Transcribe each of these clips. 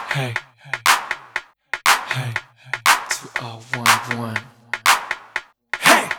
Hey, hey, 2011. Hey,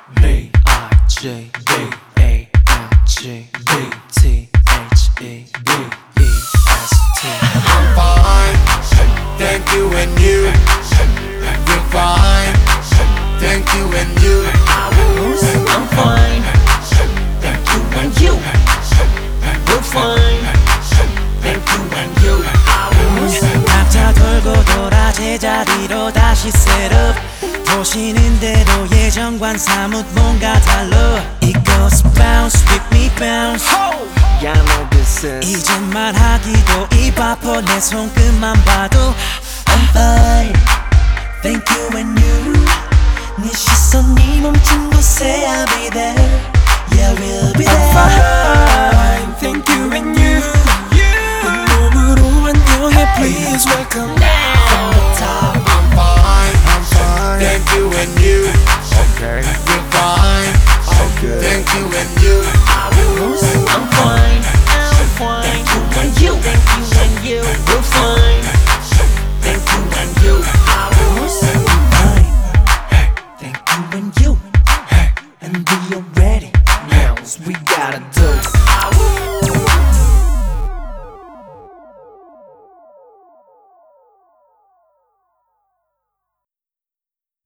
BIJAMG-BTHEBEST. I'm fine, thank you and you. You're fine, thank you and you. I'm fine, thank you and you. We're fine, thank you and you. 각자 돌고 돌아 제자리로 다시 셋업. 보시는데도 예전과는 사뭇 뭔가 달라. It goes bounce with me bounce. Yeah, I know this is. 이제 말하기도 입 아파 내 손끝만 봐도 I'm fine, thank you and you. 네 시선이 멈춘 곳에 I'll be there. Yeah, we'll be there. I'm fine, thank you and you. 몸으로 안녕해 please welcome from the top. I'm fine, thank you and you. Okay, You're fine, good. thank you and you.